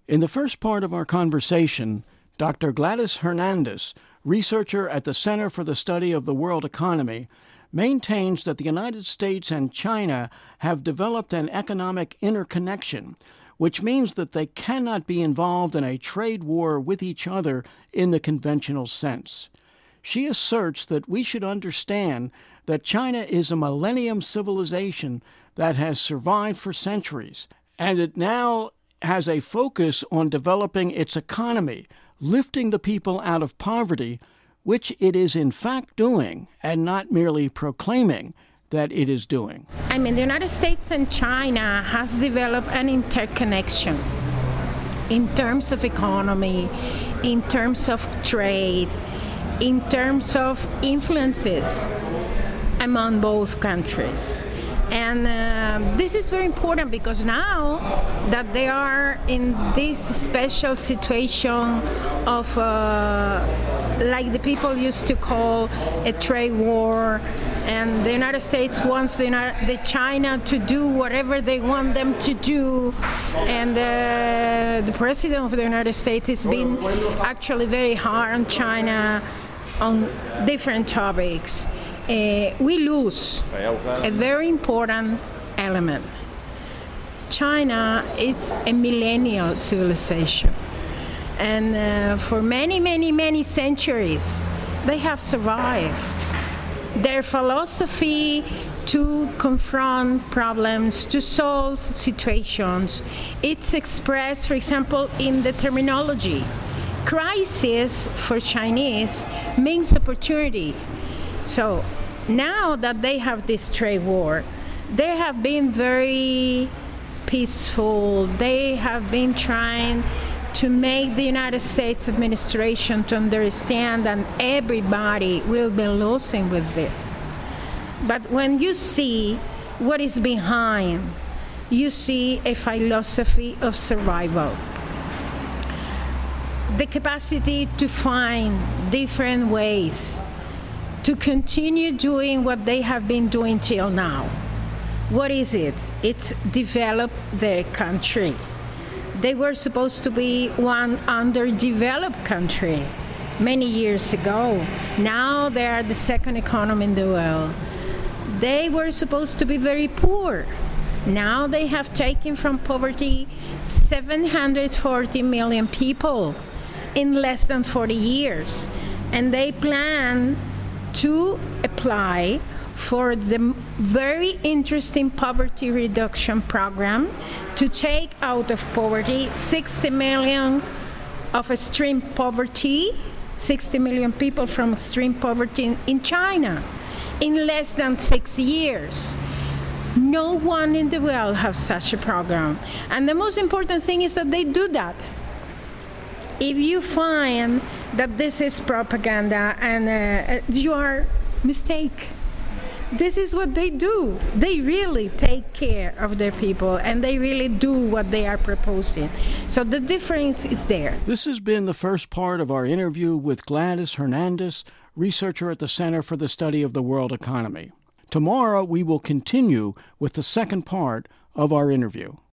In the first part of our conversation, Dr. Gladys Hernandez, researcher at the Center for the Study of the World Economy, maintains that the United States and China have developed an economic interconnection, which means that they cannot be involved in a trade war with each other in the conventional sense. She asserts that we should understand that China is a millennium civilization that has survived for centuries, and it now has a focus on developing its economy, lifting the people out of poverty, which it is in fact doing, and not merely proclaiming that it is doing. The United States and China has developed an interconnection in terms of economy, in terms of trade, in terms of influences among both countries. And this is very important because now that they are in this special situation of, like the people used to call a trade war, and the United States wants the China to do whatever they want them to do, and the President of the United States has been actually very hard on China on different topics. We lose a very important element. China is a millennial civilization, and for many, many, many centuries, they have survived. Their philosophy to confront problems, to solve situations, it's expressed, for example, in the terminology. Crisis for Chinese means opportunity. So now that they have this trade war, they have been very peaceful. They have been trying to make the United States administration to understand that everybody will be losing with this. But when you see what is behind, you see a philosophy of survival. The capacity to find different ways to continue doing what they have been doing till now. What is it? It's develop their country. They were supposed to be one underdeveloped country many years ago. Now they are the second economy in the world. They were supposed to be very poor. Now they have taken from poverty 740 million people in less than 40 years. And they plan to apply for the very interesting poverty reduction program to take out of poverty 60 million of extreme poverty, 60 million people from extreme poverty in China in less than 6 years. No one in the world has such a program. And the most important thing is that they do that. If you find that this is propaganda and you are mistaken, this is what they do. They really take care of their people and they really do what they are proposing. So the difference is there. This has been the first part of our interview with Gladys Hernandez, researcher at the Center for the Study of the World Economy. Tomorrow we will continue with the second part of our interview.